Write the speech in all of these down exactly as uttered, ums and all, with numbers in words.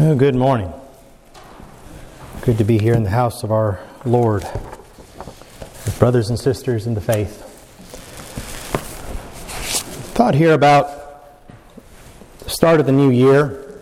Oh, good morning. Good to be here in the house of our Lord with brothers and sisters in the faith. Thought here about the start of the new year.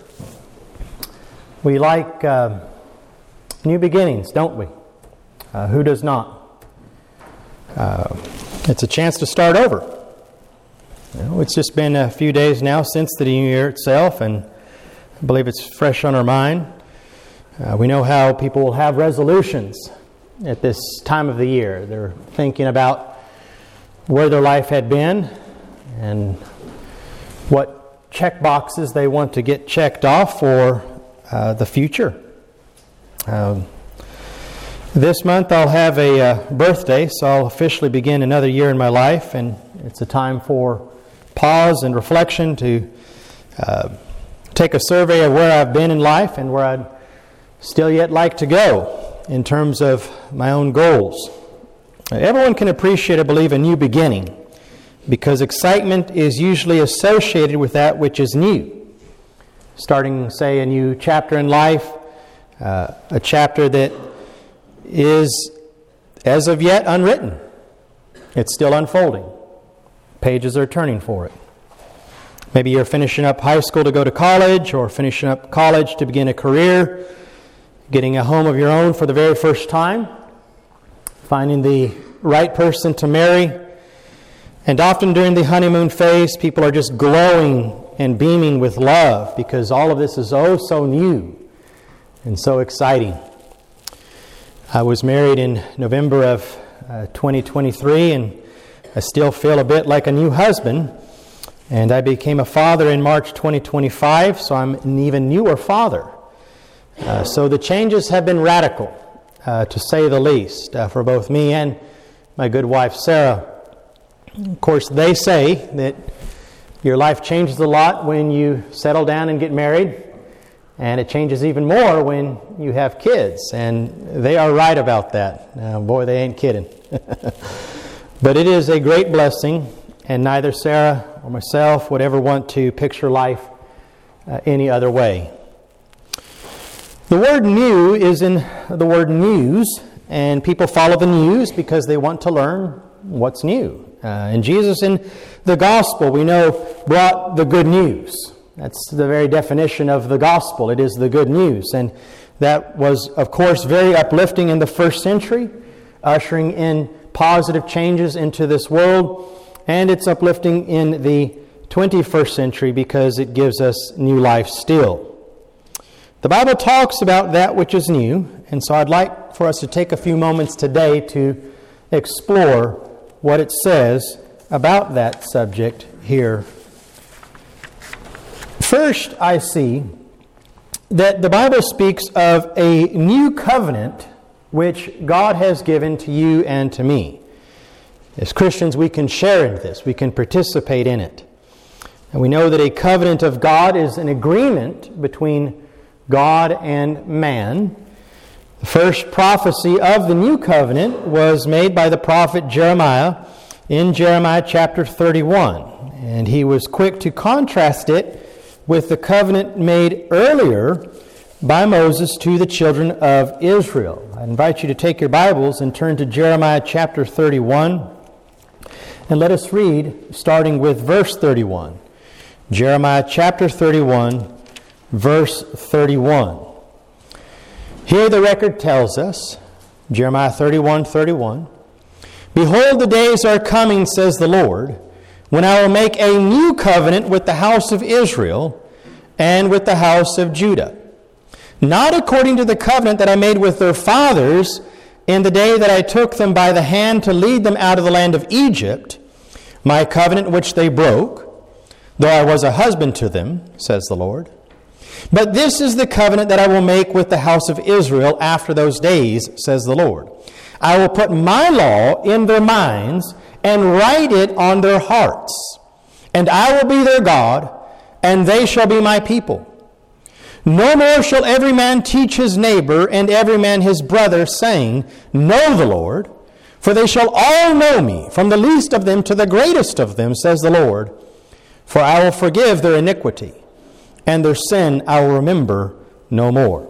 We like uh, new beginnings, don't we? Uh, who does not? Uh, it's a chance to start over. You know, it's just been a few days now since the new year itself, and I believe it's fresh on our mind. Uh, we know how people will have resolutions at this time of the year. They're thinking about where their life had been and what check boxes they want to get checked off for uh, the future. Um, this month I'll have a uh, birthday, so I'll officially begin another year in my life, and it's a time for pause and reflection to uh, take a survey of where I've been in life and where I'd still yet like to go in terms of my own goals. Everyone can appreciate, I believe, a new beginning because excitement is usually associated with that which is new. Starting, say, a new chapter in life, uh, a chapter that is, as of yet, unwritten. It's still unfolding. Pages are turning for it. Maybe you're finishing up high school to go to college, or finishing up college to begin a career, getting a home of your own for the very first time, finding the right person to marry. And often during the honeymoon phase, people are just glowing and beaming with love because all of this is oh so new and so exciting. I was married in November of uh, twenty twenty-three, and I still feel a bit like a new husband. And I became a father in March twenty twenty-five, so I'm an even newer father. Uh, so the changes have been radical, uh, to say the least, uh, for both me and my good wife, Sarah. Of course, they say that your life changes a lot when you settle down and get married, and it changes even more when you have kids. And they are right about that. Uh, boy, they ain't kidding. But it is a great blessing, and neither Sarah or myself would ever want to picture life uh, any other way. The word new is in the word news, and people follow the news because they want to learn what's new. Uh, and Jesus in the gospel, we know, brought the good news. That's the very definition of the gospel. It is the good news. And that was, of course, very uplifting in the first century, ushering in positive changes into this world. And it's uplifting in the twenty-first century because it gives us new life still. The Bible talks about that which is new, and so I'd like for us to take a few moments today to explore what it says about that subject here. First, I see that the Bible speaks of a new covenant which God has given to you and to me. As Christians, we can share in this. We can participate in it. And we know that a covenant of God is an agreement between God and man. The first prophecy of the new covenant was made by the prophet Jeremiah in Jeremiah chapter thirty-one. And he was quick to contrast it with the covenant made earlier by Moses to the children of Israel. I invite you to take your Bibles and turn to Jeremiah chapter thirty-one. And let us read, starting with verse thirty-one. Jeremiah chapter thirty-one, verse thirty-one. Here the record tells us, Jeremiah thirty-one, thirty-one, "Behold, the days are coming, says the Lord, when I will make a new covenant with the house of Israel and with the house of Judah. Not according to the covenant that I made with their fathers in the day that I took them by the hand to lead them out of the land of Egypt, my covenant which they broke, though I was a husband to them, says the Lord. But this is the covenant that I will make with the house of Israel after those days, says the Lord. I will put my law in their minds and write it on their hearts. And I will be their God, and they shall be my people. No more shall every man teach his neighbor and every man his brother, saying, Know the Lord, for they shall all know me, from the least of them to the greatest of them, says the Lord. For I will forgive their iniquity, and their sin I will remember no more.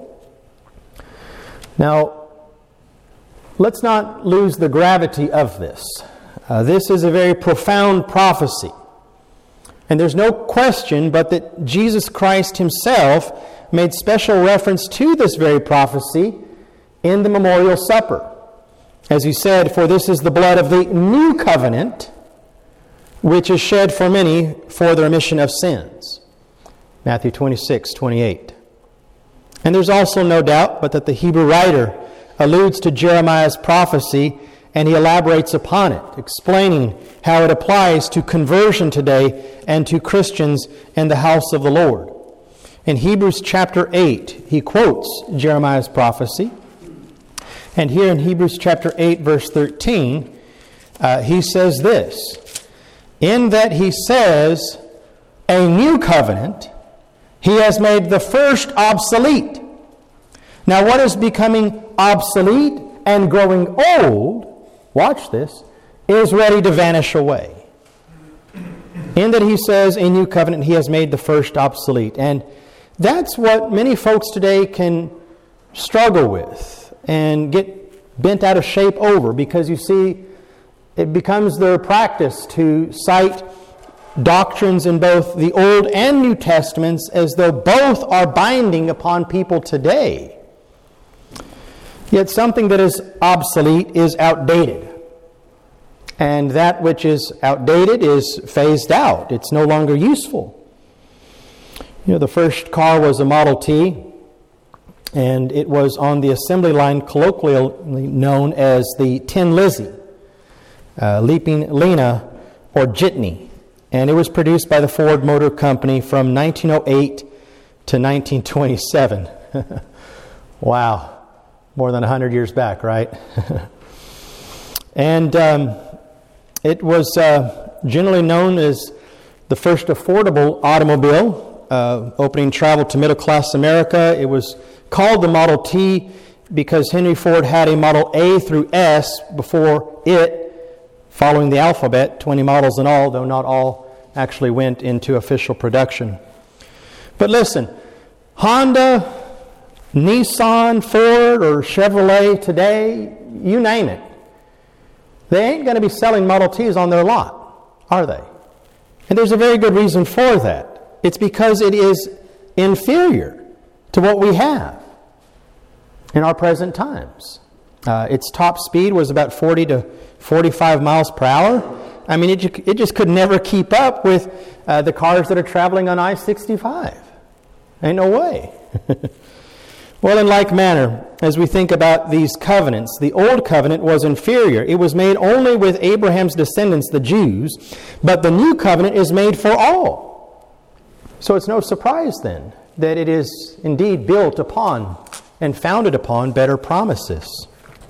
Now, let's not lose the gravity of this. Uh, this is a very profound prophecy. And there's no question but that Jesus Christ himself made special reference to this very prophecy in the memorial supper. As he said, "For this is the blood of the new covenant, which is shed for many for the remission of sins." Matthew twenty-six, twenty-eight. And there's also no doubt but that the Hebrew writer alludes to Jeremiah's prophecy, and he elaborates upon it, explaining how it applies to conversion today and to Christians in the house of the Lord. In Hebrews chapter eight, he quotes Jeremiah's prophecy. And here in Hebrews chapter eight, verse thirteen, uh, he says this, "In that he says, a new covenant, he has made the first obsolete." Now what is becoming obsolete and growing old, watch this, is ready to vanish away. In that he says, a new covenant, he has made the first obsolete. And that's what many folks today can struggle with and get bent out of shape over, because you see, it becomes their practice to cite doctrines in both the Old and New Testaments as though both are binding upon people today. Yet something that is obsolete is outdated. And that which is outdated is phased out. It's no longer useful. You know, the first car was a Model T, and it was on the assembly line colloquially known as the Tin Lizzie, uh, Leaping Lena, or Jitney. And it was produced by the Ford Motor Company from nineteen oh eight to nineteen twenty-seven. Wow. More than one hundred years back, right? And um, it was uh, generally known as the first affordable automobile, uh, opening travel to middle-class America. It was called the Model T because Henry Ford had a Model A through S before it, following the alphabet, twenty models in all, though not all actually went into official production. But listen, Honda, Nissan, Ford, or Chevrolet today, you name it, they ain't going to be selling Model Ts on their lot, are they? And there's a very good reason for that. It's because it is inferior to what we have in our present times. Uh, its top speed was about forty to forty-five miles per hour. I mean, it, it just could never keep up with uh, the cars that are traveling on I sixty-five. Ain't no way. Well, in like manner, as we think about these covenants, the old covenant was inferior. It was made only with Abraham's descendants, the Jews, but the new covenant is made for all. So it's no surprise then that it is indeed built upon and founded upon better promises.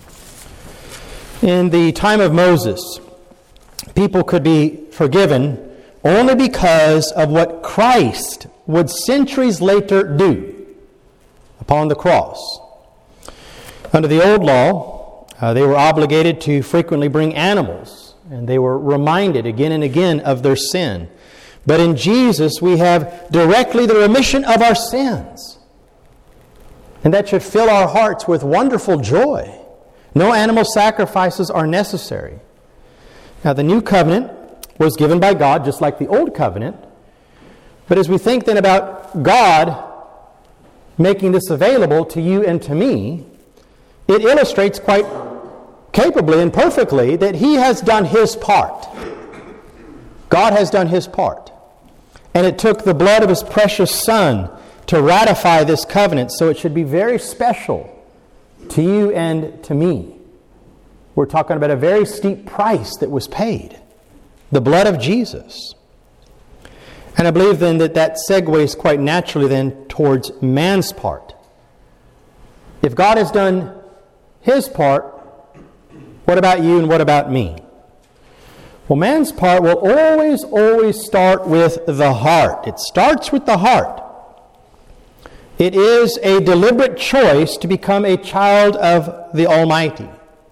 In the time of Moses, people could be forgiven only because of what Christ would centuries later do upon the cross. Under the old law, uh, they were obligated to frequently bring animals, and they were reminded again and again of their sin. But in Jesus, we have directly the remission of our sins. And that should fill our hearts with wonderful joy. No animal sacrifices are necessary. Now, the new covenant was given by God, just like the old covenant. But as we think then about God making this available to you and to me, it illustrates quite capably and perfectly that He has done His part. God has done His part. And it took the blood of His precious Son to ratify this covenant, so it should be very special to you and to me. We're talking about a very steep price that was paid. The blood of Jesus. And I believe then that that segues quite naturally then towards man's part. If God has done His part, what about you and what about me? Well, man's part will always, always start with the heart. It starts with the heart. It is a deliberate choice to become a child of the Almighty.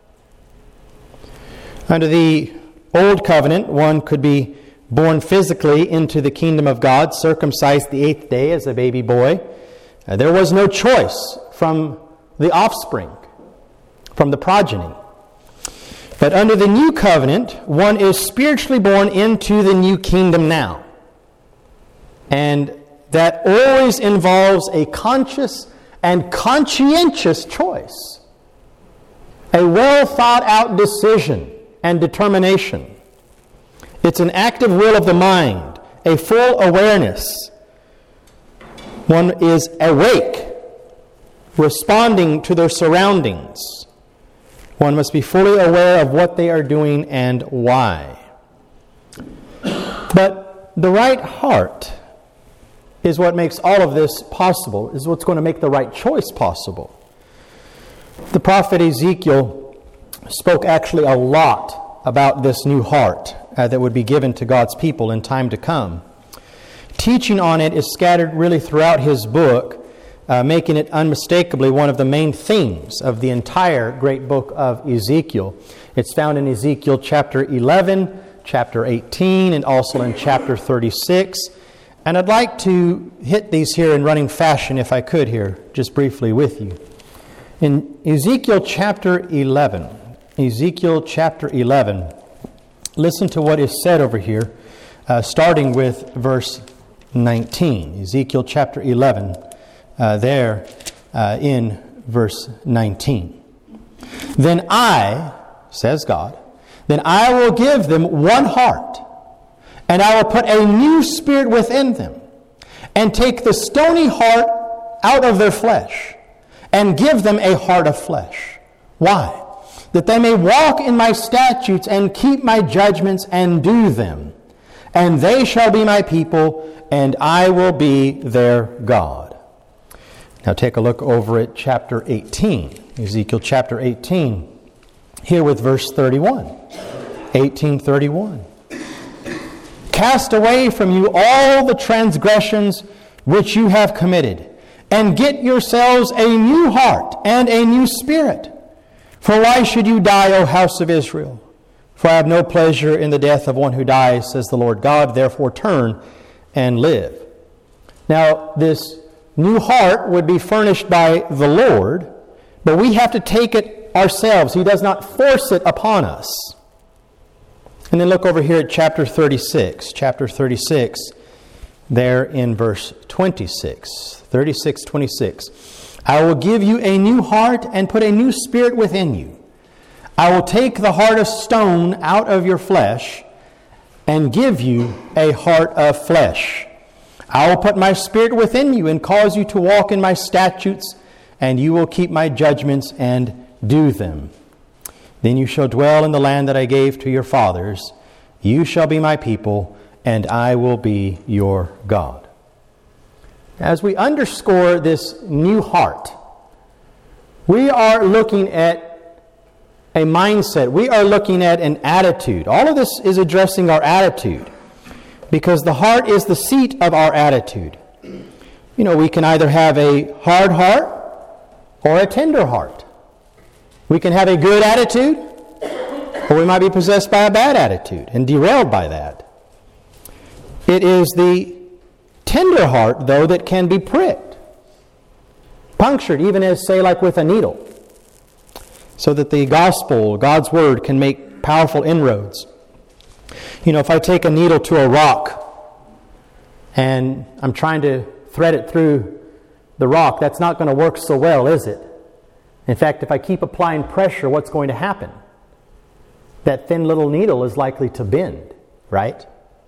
Under the Old Covenant, one could be born physically into the kingdom of God, circumcised the eighth day as a baby boy, Uh, there was no choice from the offspring, from the progeny. But under the new covenant, one is spiritually born into the new kingdom now. And that always involves a conscious and conscientious choice, a well thought out decision and determination. It's an active will of the mind, a full awareness. One is awake, responding to their surroundings. One must be fully aware of what they are doing and why. But the right heart is what makes all of this possible, is what's going to make the right choice possible. The prophet Ezekiel spoke actually a lot about this new heart uh, that would be given to God's people in time to come. Teaching on it is scattered really throughout his book, uh, making it unmistakably one of the main themes of the entire great book of Ezekiel. It's found in Ezekiel chapter eleven, chapter eighteen, and also in chapter thirty-six. And I'd like to hit these here in running fashion, if I could here, just briefly with you. In Ezekiel chapter eleven, Ezekiel chapter eleven, listen to what is said over here, uh, starting with verse nineteen. Ezekiel chapter eleven, uh, there uh, in verse nineteen. Then I, says God, then I will give them one heart, and I will put a new spirit within them, and take the stony heart out of their flesh, and give them a heart of flesh. Why? That they may walk in my statutes and keep my judgments and do them. And they shall be my people, and I will be their God. Now take a look over at chapter eighteen. Ezekiel chapter eighteen. Here with verse thirty-one. eighteen thirty-one. Cast away from you all the transgressions which you have committed, and get yourselves a new heart and a new spirit. For why should you die, O house of Israel? For I have no pleasure in the death of one who dies, says the Lord God. Therefore turn and live. Now, this new heart would be furnished by the Lord, but we have to take it ourselves. He does not force it upon us. And then look over here at chapter thirty-six. Chapter thirty-six, there in verse twenty-six. thirty-six twenty-six. I will give you a new heart and put a new spirit within you. I will take the heart of stone out of your flesh and give you a heart of flesh. I will put my spirit within you and cause you to walk in my statutes, and you will keep my judgments and do them. Then you shall dwell in the land that I gave to your fathers. You shall be my people, and I will be your God. As we underscore this new heart, we are looking at a mindset. We are looking at an attitude. All of this is addressing our attitude, because the heart is the seat of our attitude. You know, we can either have a hard heart or a tender heart. We can have a good attitude, or we might be possessed by a bad attitude and derailed by that. It is the tender heart, though, that can be pricked, punctured, even as, say, like with a needle, so that the gospel, God's word, can make powerful inroads. You know, if I take a needle to a rock and I'm trying to thread it through the rock, that's not going to work so well, is it? In fact, if I keep applying pressure, what's going to happen? That thin little needle is likely to bend, right?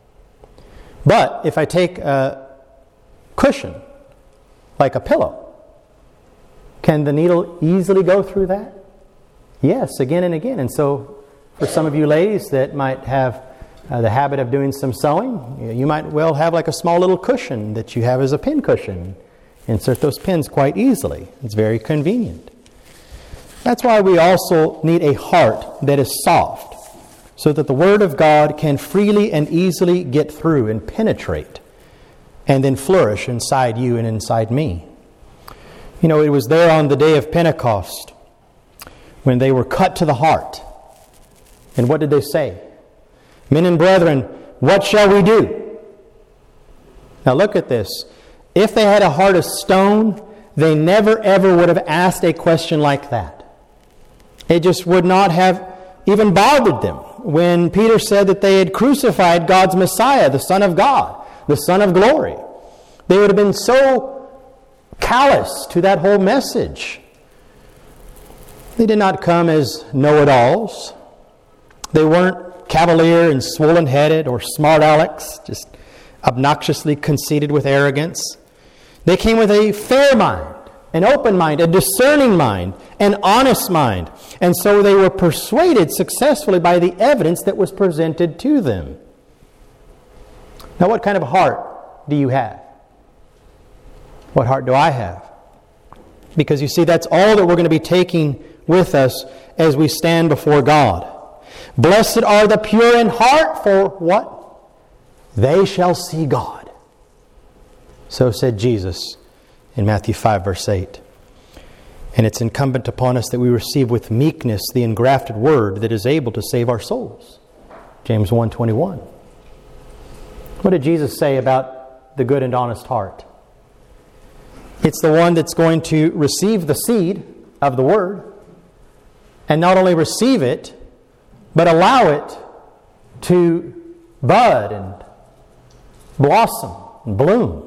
But if I take a cushion, like a pillow, can the needle easily go through that? Yes, again and again. And so for some of you ladies that might have uh, the habit of doing some sewing, you might well have like a small little cushion that you have as a pin cushion. Insert those pins quite easily. It's very convenient. That's why we also need a heart that is soft, so that the Word of God can freely and easily get through and penetrate and then flourish inside you and inside me. You know, it was there on the day of Pentecost when they were cut to the heart. And what did they say? Men and brethren, what shall we do? Now look at this. If they had a heart of stone, they never ever would have asked a question like that. It just would not have even bothered them when Peter said that they had crucified God's Messiah, the Son of God, the Son of glory. They would have been so callous to that whole message. They did not come as know-it-alls. They weren't cavalier and swollen-headed or smart alecks, just obnoxiously conceited with arrogance. They came with a fair mind, an open mind, a discerning mind, an honest mind. And so they were persuaded successfully by the evidence that was presented to them. Now, what kind of heart do you have? What heart do I have? Because you see, that's all that we're going to be taking with us as we stand before God. Blessed are the pure in heart, for what? They shall see God. So said Jesus in Matthew five, verse eight. And it's incumbent upon us that we receive with meekness the engrafted word that is able to save our souls. James one twenty-one. What did Jesus say about the good and honest heart? It's the one that's going to receive the seed of the word, and not only receive it, but allow it to bud and blossom and bloom.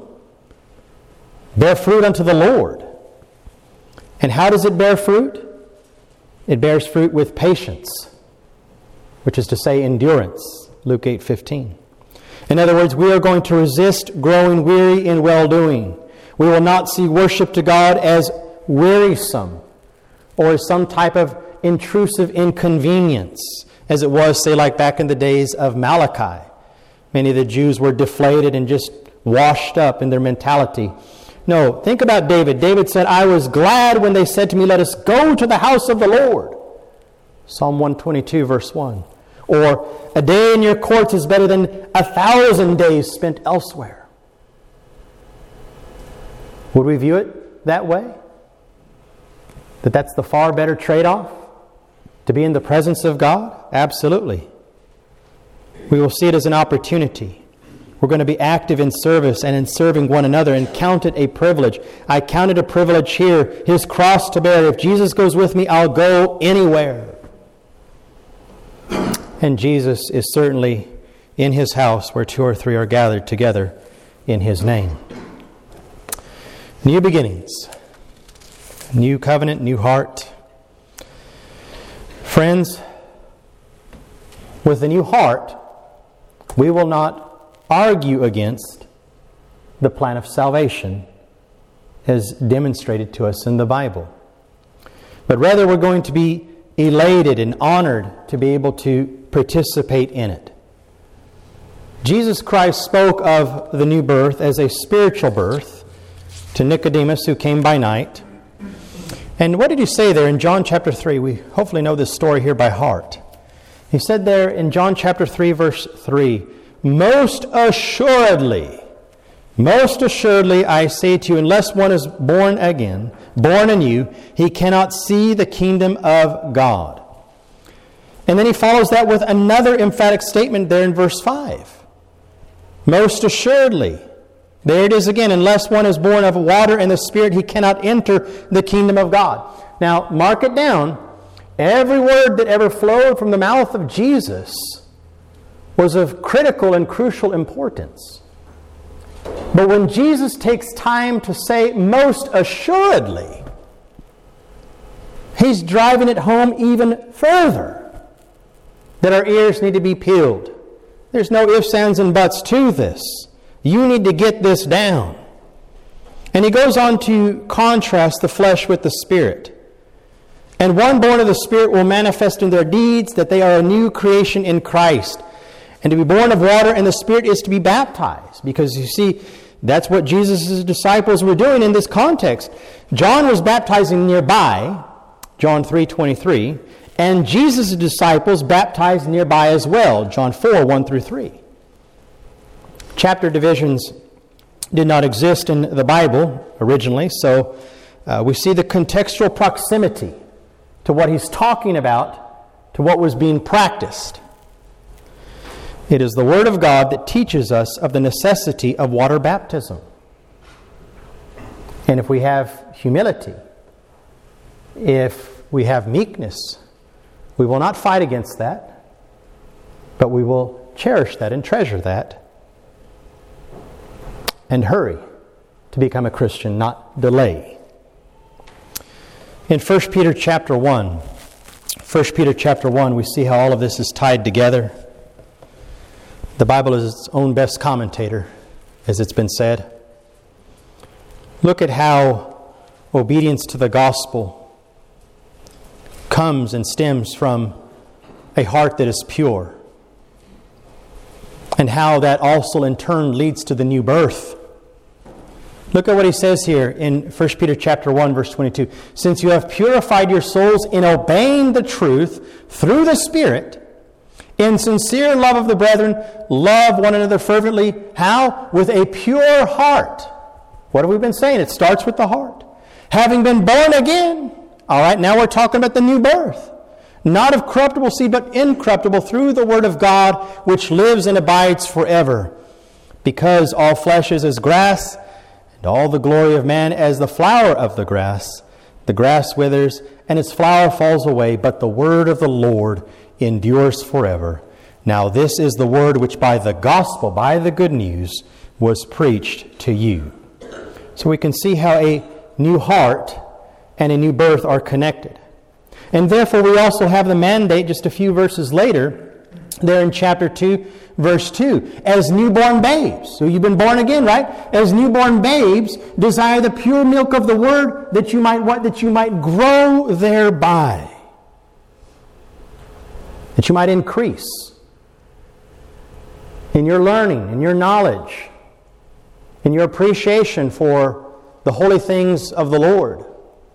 Bear fruit unto the Lord. And how does it bear fruit? It bears fruit with patience, which is to say endurance. Luke eight fifteen. In other words, we are going to resist growing weary in well-doing. We will not see worship to God as wearisome or as some type of intrusive inconvenience, as it was, say, like back in the days of Malachi. Many of the Jews were deflated and just washed up in their mentality. No, think about David. David said, I was glad when they said to me, let us go to the house of the Lord. Psalm one twenty-two, verse one. Or, a day in your courts is better than a thousand days spent elsewhere. Would we view it that way? That that's the far better trade-off? To be in the presence of God? Absolutely. We will see it as an opportunity. We're going to be active in service and in serving one another and count it a privilege. I count it a privilege here, His cross to bear. If Jesus goes with me, I'll go anywhere. And Jesus is certainly in His house where two or three are gathered together in His name. New beginnings. New covenant, new heart. Friends, with a new heart, we will not argue against the plan of salvation as demonstrated to us in the Bible. But rather we're going to be elated and honored to be able to participate in it. Jesus Christ spoke of the new birth as a spiritual birth to Nicodemus, who came by night. And what did He say there in John chapter three? We hopefully know this story here by heart. He said there in John chapter three, verse three, most assuredly, most assuredly I say to you, unless one is born again, born anew, he cannot see the kingdom of God. And then He follows that with another emphatic statement there in verse five. Most assuredly. There it is again. Unless one is born of water and the Spirit, he cannot enter the kingdom of God. Now, mark it down. Every word that ever flowed from the mouth of Jesus was of critical and crucial importance. But when Jesus takes time to say, most assuredly, He's driving it home even further that our ears need to be peeled. There's no ifs, ands, and buts to this. You need to get this down. And He goes on to contrast the flesh with the Spirit. And one born of the Spirit will manifest in their deeds that they are a new creation in Christ. And to be born of water and the Spirit is to be baptized. Because you see, that's what Jesus' disciples were doing in this context. John was baptizing nearby, John three twenty-three, and Jesus' disciples baptized nearby as well, John four, one through three. Chapter divisions did not exist in the Bible originally, so uh, we see the contextual proximity to what He's talking about, to what was being practiced. It is the Word of God that teaches us of the necessity of water baptism. And if we have humility, if we have meekness, we will not fight against that, but we will cherish that and treasure that and hurry to become a Christian, not delay. In First Peter chapter one, First Peter chapter one, we see how all of this is tied together. The Bible is its own best commentator, as it's been said. Look at how obedience to the gospel comes and stems from a heart that is pure, and how that also in turn leads to the new birth. Look at what he says here in First Peter chapter one, verse twenty-two. Since you have purified your souls in obeying the truth through the Spirit, in sincere love of the brethren, love one another fervently. How? With a pure heart. What have we been saying? It starts with the heart. Having been born again. All right, now we're talking about the new birth. Not of corruptible seed, but incorruptible, through the word of God, which lives and abides forever. Because all flesh is as grass, and all the glory of man as the flower of the grass. The grass withers, and its flower falls away, but the word of the Lord endures forever. Now this is the word which by the gospel, by the good news, was preached to you. So we can see how a new heart and a new birth are connected. And therefore we also have the mandate just a few verses later, there in chapter two, verse two. As newborn babes, so you've been born again, right? As newborn babes, desire the pure milk of the word, that you might what? That you might grow thereby. That you might increase in your learning, in your knowledge, in your appreciation for the holy things of the Lord,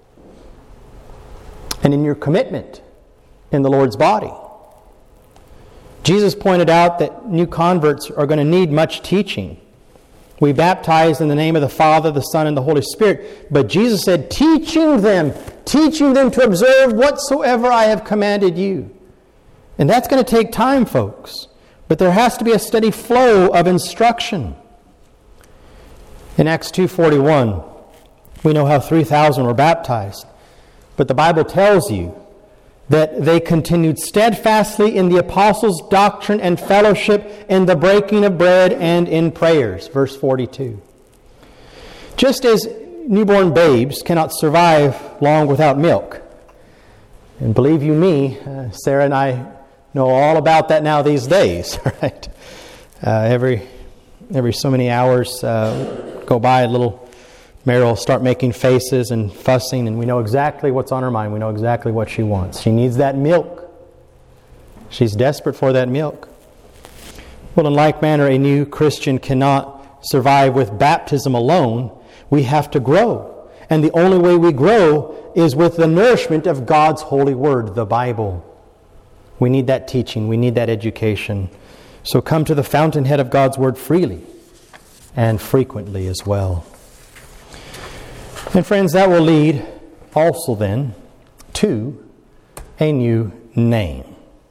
and in your commitment in the Lord's body. Jesus pointed out that new converts are going to need much teaching. We baptize in the name of the Father, the Son, and the Holy Spirit. But Jesus said, teaching them, teaching them to observe whatsoever I have commanded you. And that's going to take time, folks. But there has to be a steady flow of instruction. In Acts two forty-one, we know how three thousand were baptized. But the Bible tells you that they continued steadfastly in the apostles' doctrine and fellowship, in the breaking of bread and in prayers. Verse forty-two. Just as newborn babes cannot survive long without milk, and believe you me, uh, Sarah and I know all about that now these days, right? Uh, every every so many hours uh, go by, a little Mary will start making faces and fussing, and we know exactly what's on her mind. We know exactly what she wants. She needs that milk. She's desperate for that milk. Well, in like manner, a new Christian cannot survive with baptism alone. We have to grow. And the only way we grow is with the nourishment of God's holy word, the Bible. We need that teaching. We need that education. So come to the fountainhead of God's word freely and frequently as well. And friends, that will lead also then to a new name.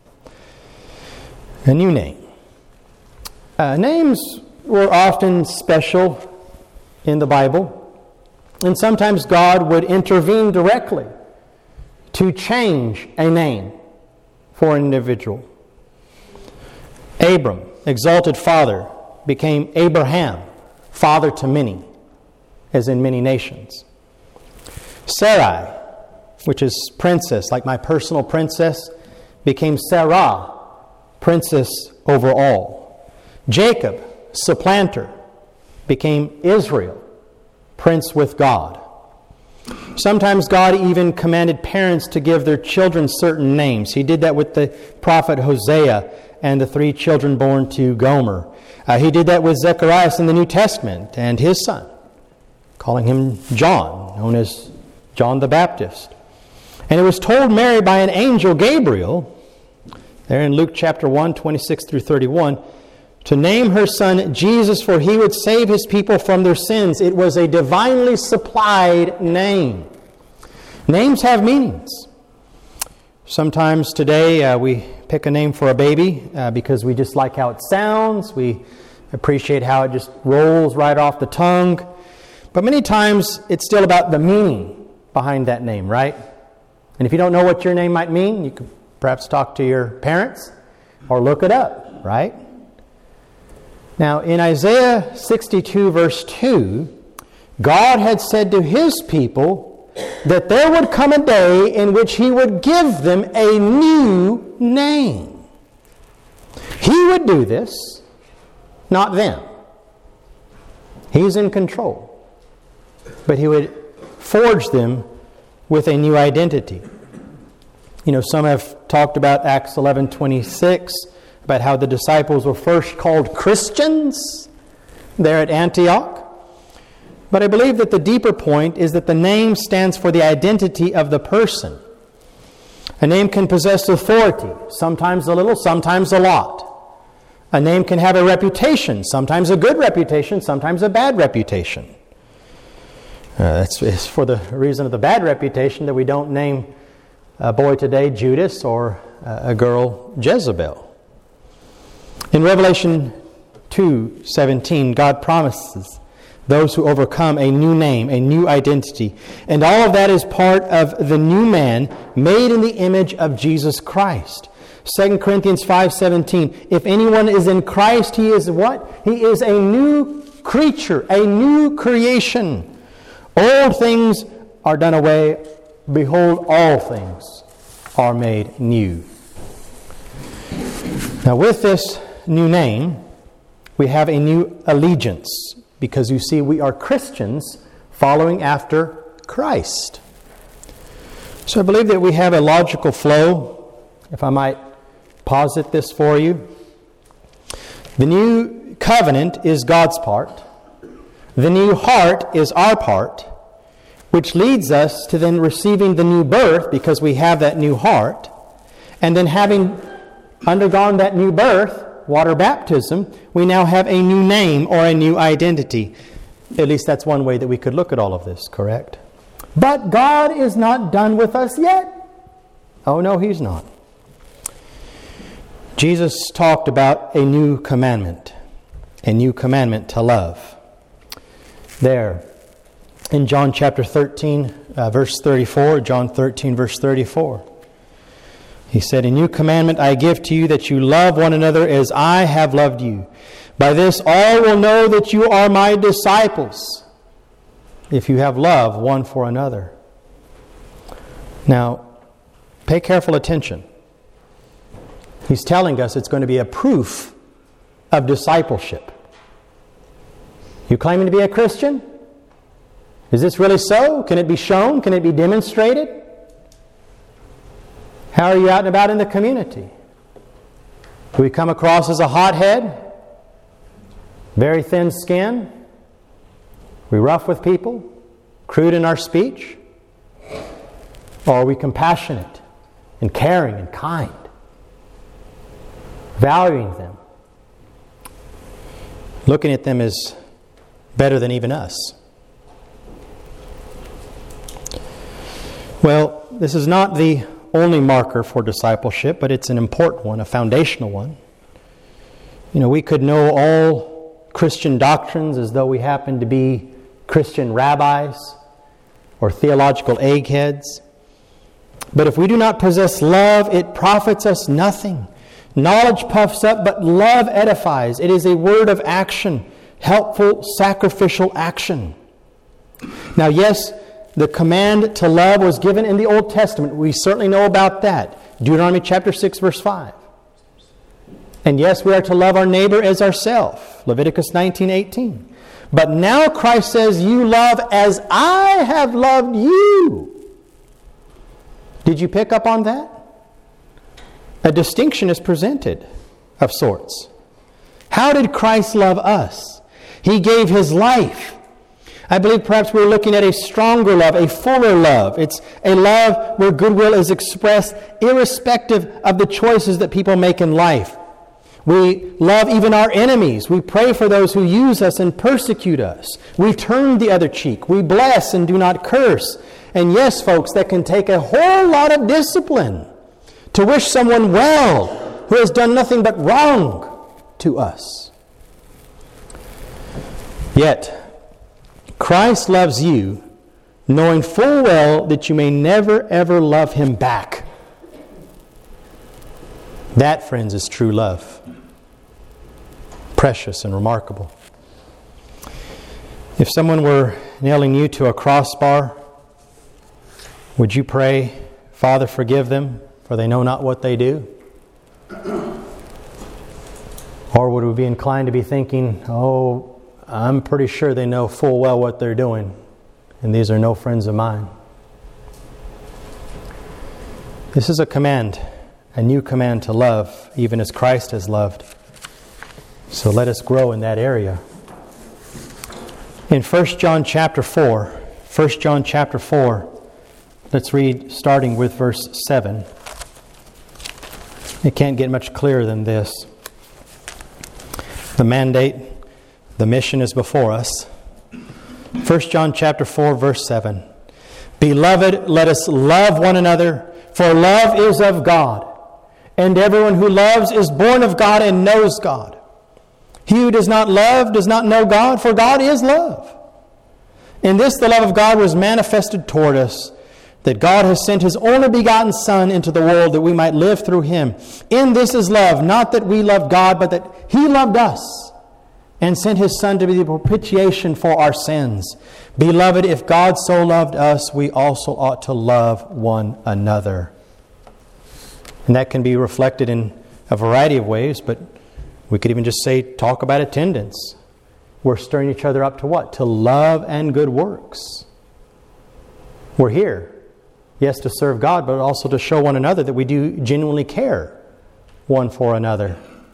A new name. Uh, names were often special in the Bible, and sometimes God would intervene directly to change a name for an individual. Abram, exalted father, became Abraham, father to many, as in many nations. Sarai, which is princess, like my personal princess, became Sarah, princess over all. Jacob, supplanter, became Israel, prince with God. Sometimes God even commanded parents to give their children certain names. He did that with the prophet Hosea and the three children born to Gomer. Uh, he did that with Zacharias in the New Testament and his son, calling him John, known as John the Baptist. And it was told Mary by an angel, Gabriel, there in Luke chapter one, twenty-six through thirty-one, to name her son Jesus, for he would save his people from their sins. It was a divinely supplied name. Names have meanings. Sometimes today uh, we pick a name for a baby uh, because we just like how it sounds. We appreciate how it just rolls right off the tongue. But many times it's still about the meaning behind that name, right? And if you don't know what your name might mean, you could perhaps talk to your parents or look it up, right? Now, in Isaiah sixty-two, verse two, God had said to His people that there would come a day in which He would give them a new name. He would do this, not them. He's in control. But He would forge them with a new identity. You know, some have talked about Acts eleven twenty-six, about how the disciples were first called Christians there at Antioch. But I believe that the deeper point is that the name stands for the identity of the person. A name can possess authority, sometimes a little, sometimes a lot. A name can have a reputation, sometimes a good reputation, sometimes a bad reputation. Uh, that's it's for the reason of the bad reputation that we don't name a boy today Judas or a girl Jezebel. In Revelation two seventeen, God promises those who overcome a new name, a new identity. And all of that is part of the new man made in the image of Jesus Christ. Second Corinthians five seventeen, if anyone is in Christ, he is what? He is a new creature, a new creation. Old things are done away. Behold, all things are made new. Now with this new name, we have a new allegiance. Because you see, we are Christians following after Christ. So I believe that we have a logical flow, if I might posit this for you. The new covenant is God's part. The new heart is our part, which leads us to then receiving the new birth because we have that new heart. And then having undergone that new birth, water baptism, we now have a new name or a new identity. At least that's one way that we could look at all of this, correct? But God is not done with us yet. Oh no, He's not. Jesus talked about a new commandment. A new commandment to love. There, in John chapter thirteen, uh, verse thirty-four, John thirteen, verse thirty-four. He said, a new commandment I give to you, that you love one another as I have loved you. By this all will know that you are my disciples, if you have love one for another. Now, pay careful attention. He's telling us it's going to be a proof of discipleship. You claiming to be a Christian? Is this really so? Can it be shown? Can it be demonstrated? How are you out and about in the community? Do we come across as a hothead? Very thin skin? We rough with people? Crude in our speech? Or are we compassionate and caring and kind? Valuing them? Looking at them as better than even us? Well, this is not the only marker for discipleship, but it's an important one, a foundational one. You know, we could know all Christian doctrines as though we happen to be Christian rabbis or theological eggheads. But if we do not possess love, it profits us nothing. Knowledge puffs up, but love edifies. It is a word of action, helpful, sacrificial action. Now, yes, the command to love was given in the Old Testament. We certainly know about that. Deuteronomy chapter six, verse five. And yes, we are to love our neighbor as ourselves. Leviticus nineteen eighteen. But now Christ says, you love as I have loved you. Did you pick up on that? A distinction is presented of sorts. How did Christ love us? He gave His life. I believe perhaps we're looking at a stronger love, a fuller love. It's a love where goodwill is expressed irrespective of the choices that people make in life. We love even our enemies. We pray for those who use us and persecute us. We turn the other cheek. We bless and do not curse. And yes, folks, that can take a whole lot of discipline to wish someone well who has done nothing but wrong to us. Yet, Christ loves you, knowing full well that you may never ever love Him back. That, friends, is true love. Precious and remarkable. If someone were nailing you to a crossbar, would you pray, Father, forgive them, for they know not what they do? Or would we be inclined to be thinking, oh, I'm pretty sure they know full well what they're doing, and these are no friends of mine? This is a command, a new command to love, even as Christ has loved. So let us grow in that area. In First John chapter four, First John chapter four, let's read starting with verse seven. It can't get much clearer than this. The mandate, the mission is before us. First John chapter four, verse seven. Beloved, let us love one another, for love is of God. And everyone who loves is born of God and knows God. He who does not love does not know God, for God is love. In this the love of God was manifested toward us, that God has sent His only begotten Son into the world that we might live through Him. In this is love, not that we loved God, but that He loved us and sent His Son to be the propitiation for our sins. Beloved, if God so loved us, we also ought to love one another. And that can be reflected in a variety of ways, but we could even just say, talk about attendance. We're stirring each other up to what? To love and good works. We're here, yes, to serve God, but also to show one another that we do genuinely care one for another.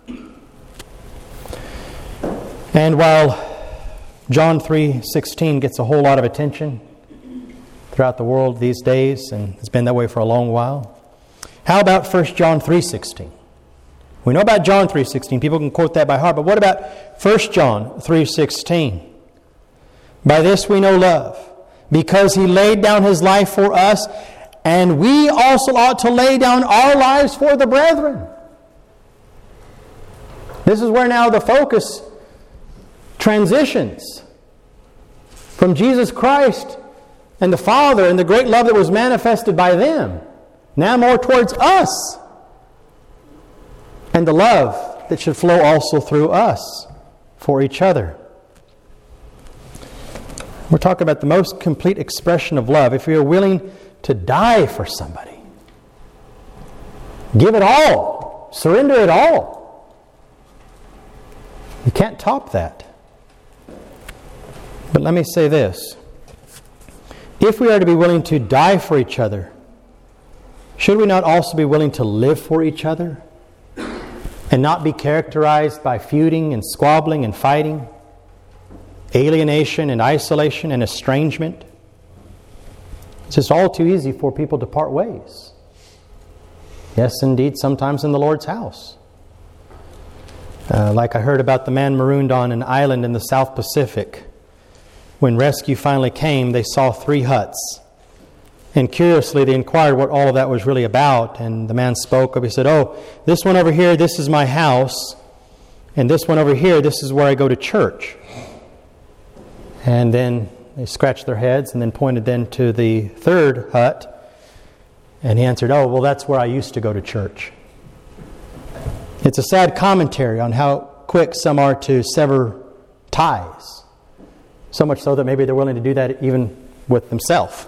And while John three sixteen gets a whole lot of attention throughout the world these days, and it's been that way for a long while, how about First John three sixteen? We know about John three sixteen. People can quote that by heart. But what about First John three sixteen? By this we know love, because He laid down His life for us, and we also ought to lay down our lives for the brethren. This is where now the focus transitions from Jesus Christ and the Father and the great love that was manifested by them, now more towards us, and the love that should flow also through us for each other. We're talking about the most complete expression of love. If we are willing to die for somebody, give it all, surrender it all, you can't top that. But let me say this. If we are to be willing to die for each other, should we not also be willing to live for each other and not be characterized by feuding and squabbling and fighting, alienation and isolation and estrangement? It's just all too easy for people to part ways. Yes, indeed, sometimes in the Lord's house. Uh, like I heard about the man marooned on an island in the South Pacific. When rescue finally came, they saw three huts. And curiously, they inquired what all of that was really about. And the man spoke up. He said, oh, this one over here, this is my house. And this one over here, this is where I go to church. And then they scratched their heads and then pointed then to the third hut. And he answered, oh, well, that's where I used to go to church. It's a sad commentary on how quick some are to sever ties. So much so that maybe they're willing to do that even with themselves.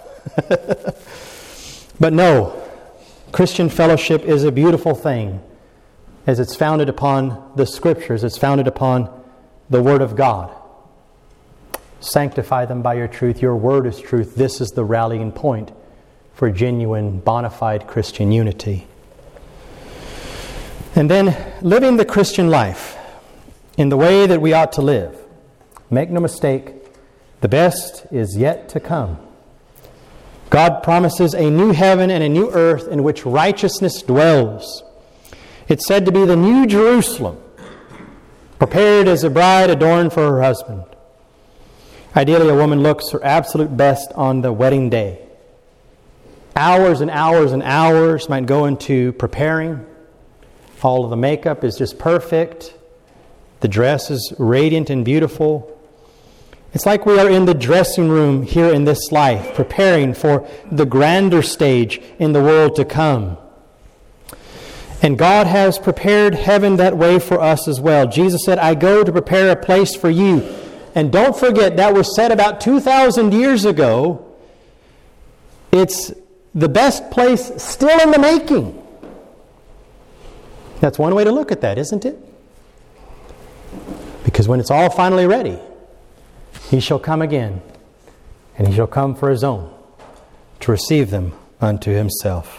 But no, Christian fellowship is a beautiful thing as it's founded upon the Scriptures. It's founded upon the Word of God. Sanctify them by your truth. Your Word is truth. This is the rallying point for genuine, bona fide Christian unity. And then living the Christian life in the way that we ought to live. Make no mistake, the best is yet to come. God promises a new heaven and a new earth in which righteousness dwells. It's said to be the new Jerusalem, prepared as a bride adorned for her husband. Ideally, a woman looks her absolute best on the wedding day. Hours and hours and hours might go into preparing. All of the makeup is just perfect. The dress is radiant and beautiful. It's like we are in the dressing room here in this life, preparing for the grander stage in the world to come. And God has prepared heaven that way for us as well. Jesus said, I go to prepare a place for you. And don't forget, that was said about two thousand years ago. It's the best place still in the making. That's one way to look at that, isn't it? Because when it's all finally ready, He shall come again, and He shall come for His own, to receive them unto Himself.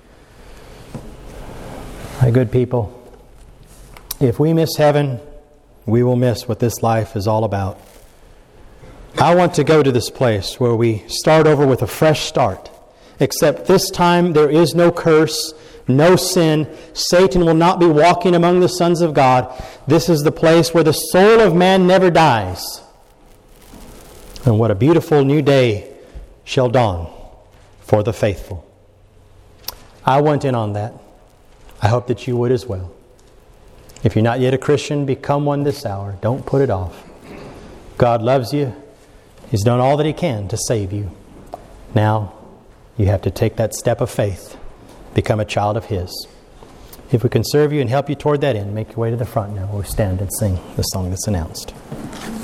My good people, if we miss heaven, we will miss what this life is all about. I want to go to this place where we start over with a fresh start. Except this time there is no curse, no sin. Satan will not be walking among the sons of God. This is the place where the soul of man never dies. And what a beautiful new day shall dawn for the faithful. I went in on that. I hope that you would as well. If you're not yet a Christian, become one this hour. Don't put it off. God loves you. He's done all that He can to save you. Now, you have to take that step of faith. Become a child of His. If we can serve you and help you toward that end, make your way to the front now. We'll stand and sing the song that's announced.